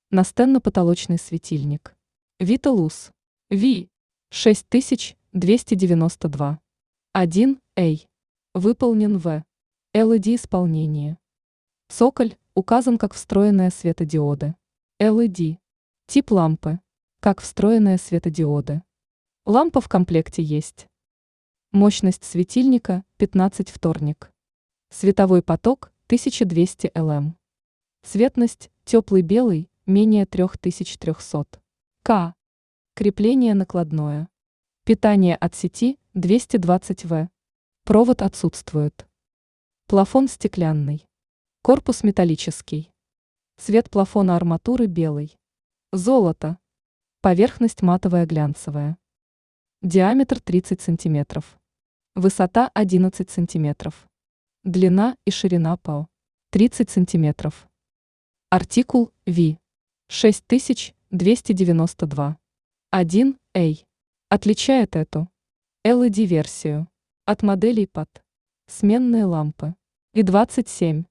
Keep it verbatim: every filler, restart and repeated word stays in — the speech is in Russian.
Настенно-потолочный светильник. Виталус. Ви. шесть тысяч двести девяносто два. один эй. Выполнен в эл и ди исполнении. Цоколь указан как встроенные светодиоды. эл и ди. Тип лампы. Как встроенные светодиоды. Лампа в комплекте есть. Мощность светильника пятнадцать вторник. Световой поток тысяча двести люмен. Цветность теплый белый менее три тысячи триста кельвин. Крепление накладное. Питание от сети двести двадцать ватт. Провод отсутствует. Плафон стеклянный. Корпус металлический. Цвет плафона арматуры белый. Золото. Поверхность матовая глянцевая. Диаметр тридцать сантиметров. Высота одиннадцать сантиметров. Длина и ширина по тридцать сантиметров. Артикул ви. шесть тысяч двести девяносто два. один эй. Отличает эту эл и ди-версию от моделей под сменные лампы и двадцать семь.